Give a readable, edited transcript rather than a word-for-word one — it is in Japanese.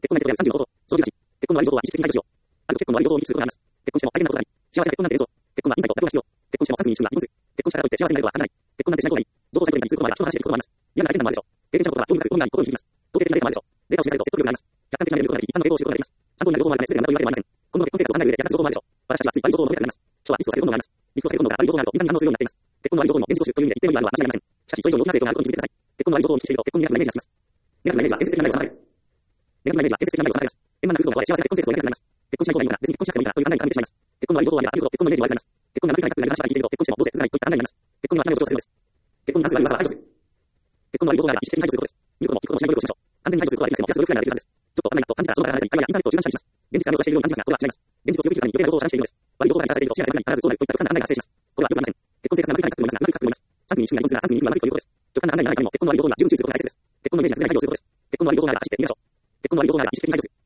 婚内容である30のこと。その18、結婚のありことは意識的に排除しよう。あると結婚のありことを認知することがあります。結婚しても相手のことがない。幸せな結婚なんて映像。結婚は忍耐と妥協が必要。結婚しても3組に1組は離婚する。結婚したからといって幸せになることは限らない。結婚なんてしない方がいい。情報サイトに通ることもあれば、人の話していることもあります。嫌な体験談もあるでしょう。経験者のことから興味深く興味があり心に響きます。統計的なデータもあるでしょう。データを示されると説得力があります。客観的な見ることができ、一般の英語を知ることができます。参考になる情報もあるため、全てがまとめられてもありません。今後の結婚生活を考える上で役立つ情報もあるでしょう。私たちはつい悪い情報を述べたくなります。人はミスをされる本能があります。ミスをされる本能が悪い情報があるとみんなに反応するようになっています。結婚の悪い情報も現実を知るという意味で一定の意味があるのは間違いありません。しかし、それ以上に大きなデータがあることに気づいてください。結婚の悪い情報を認識していると結婚にネガティブなイメージがつきます。ネガティブなイメージは建設的な内容を収める。ネガティブなイメージは幸せな結婚生活を得られます。円満な空想の場で幸せな結婚生活をやりたくなります。結婚しない方がいいのか、別に結婚しなくてもいいかという考えに絡んでしまいます。結婚の悪い情報はあると結婚のイメージが悪くなります。結婚が悪くないかという話が聞いていると結婚してもどうせ続かないといった案内になります。結婚の諦めを助長するのです。結婚に関する悪い噂は排除する。結婚の悪い情報があるが意識的に排除することです。見ることも聞くこともしない努力をしましょう。完全に排除することはできなくても気がするよくなるはずです。ちょっとわからないなと感じたらその場から離れたり、あるいはインターネットを中断したりします。現実があるとしているように感じますが、これは違います。現実を強く生きるために余計な情報を遮断しているのです。悪い情報が知らされていると視野が狭くなり必ずそうなるといった極端な案内が発生します。これはよくありません。結婚生活が悪くないかと思いますが、悪いかと思います。3組に1組が離婚するが3組に1組は悪いということです。極端な案内にならないためにも結婚の悪い情報には十分注意することが大切です。結婚のイメージが崩れないように気をつけることです。結婚の悪い情報があるが意識的に排除する。結婚の悪い情報があるが意識的に排除する。